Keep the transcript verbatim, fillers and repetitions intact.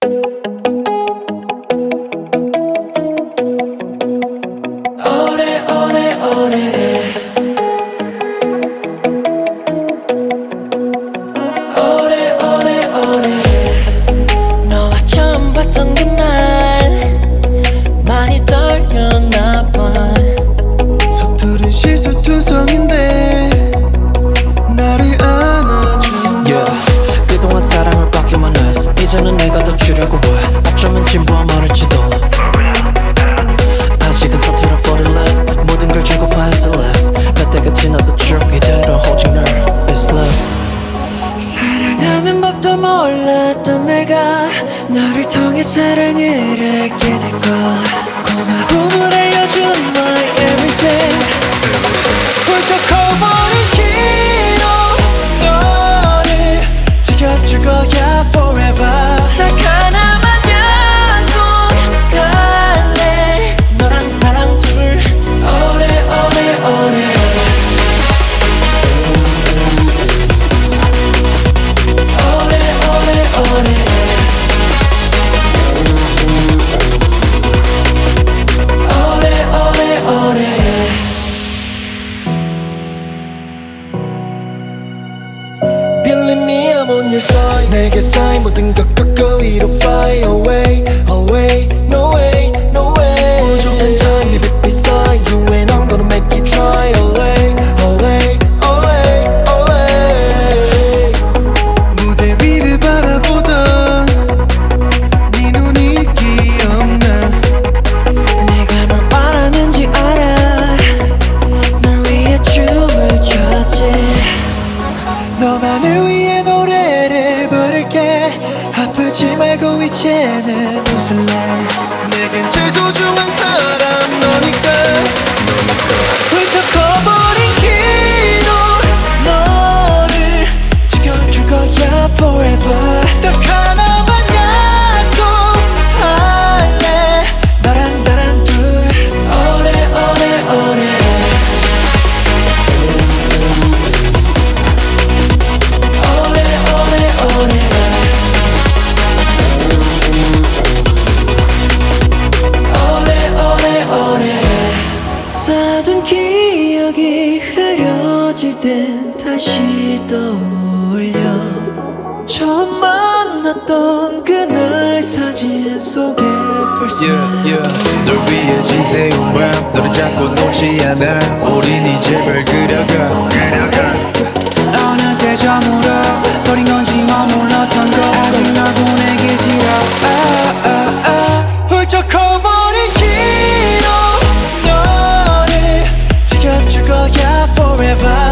이제는 내가 더 주려고 해. 어쩌면 진부한 말일지도. 아직은 서투른 for the love. 모든 걸 주고파 해서 love. 몇 대가 지나도 쭉 이대로 오직 널 is love. 사랑하는 법도 몰랐던 내가 너를 통해 사랑을 알게 됐고 고마움을 알려준 my everything. 훌쩍 커버린 길로 너를 지켜줄 거야 forever. 딱 하나만 약속할래. 너랑 나랑 둘 오래 오래 오래. 오래 오래 오래. 오래 오래 오래. Believe me, I'm on your side. 내게 쌓인 모든 것 꺾어 위로 fly away, away, no way, no way. 부족한 time, maybe beside you and I'm gonna make you try. Olay, olay, olay, olay. 무대 위를 바라보던 네 눈이 기억나. 내가 뭘 바라는지 알아. 널 위해 춤을 췄지. 너만을 위해 노래를 부를게. 아프지 말고 이제는 웃을래. 내겐 제일 소중한 사람 너니까. 훌쩍 커버린 길로 너를 지켜줄 거야 forever. 딱 하나만 약속할래. 너랑 나랑 둘 오래 오래 오래. 쌓던 기억이 흐려질 땐 다시 떠올려. 처음 만났던 그날 사진 속에 first yeah, yeah. 널 위해 진세운 밤 너를 잡고 놓지 않아. 우린 이제 별 그려가 어느새 저물어 버린 건지 머물렀던 거. 아직 널 보내기 싫어. 아, 아, 아. 훌쩍 커버린 길로 너를 지켜줄 거야 forever.